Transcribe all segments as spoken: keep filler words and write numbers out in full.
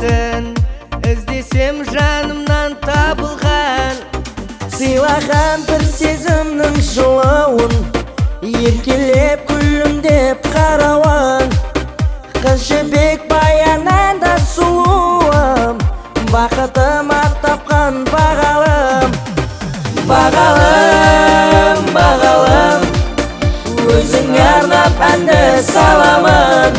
көрмесін, іздесем жанымнан табылған. Сыйлаған бір сезімнің жылауын, еркелеп күлімдеп қарауын. Қыз жібек баянында сұлуым, бақытым ақ тапқан бағалым. Бағалым, бағалым, өзің арнап әнді саламын.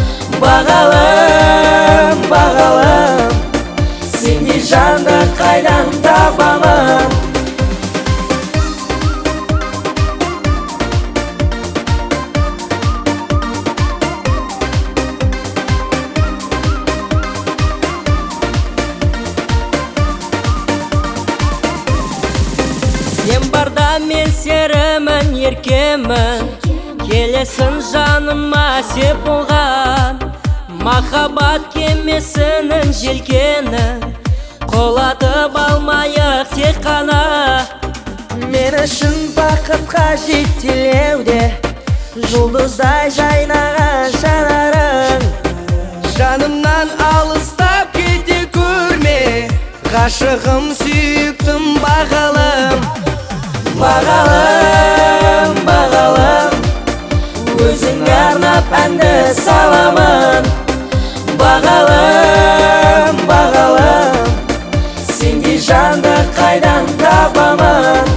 Бағалым, бағалым, сендей жанды қайдан табамын. Сен барда мен серімін, еркемін, келесің жаныма сеп болған. Махаббат кемесінің желкенін қолатып алмайық тек қана. Мен үшін бақытқа жетелеуде, жұлдыздай жайнаған жанарың. Жанымнан алыстап кете көрме, ғашығым сүйіктім бағалым. Бағалым, бағалым, өзің арнап әнді саламын. Бағалым, бағалым, сендей жанды қайдан табамын.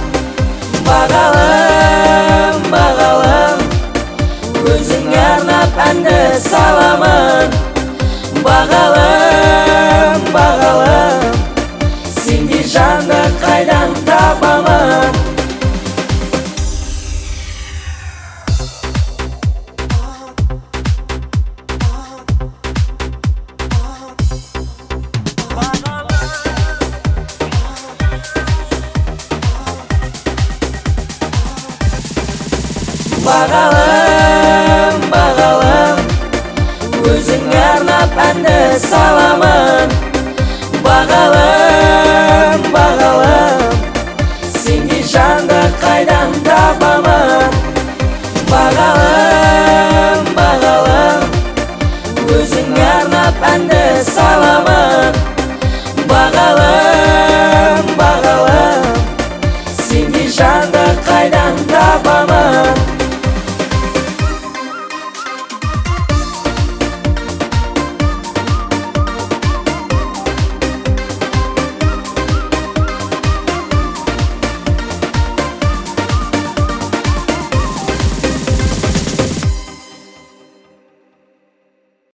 Бағалым, бағалым, өзің арнап әнді саламын. Бағалым, бағалым, сендей жанды қайдан табамын. Бағалым, бағалым, өзің арнап әнді саламын.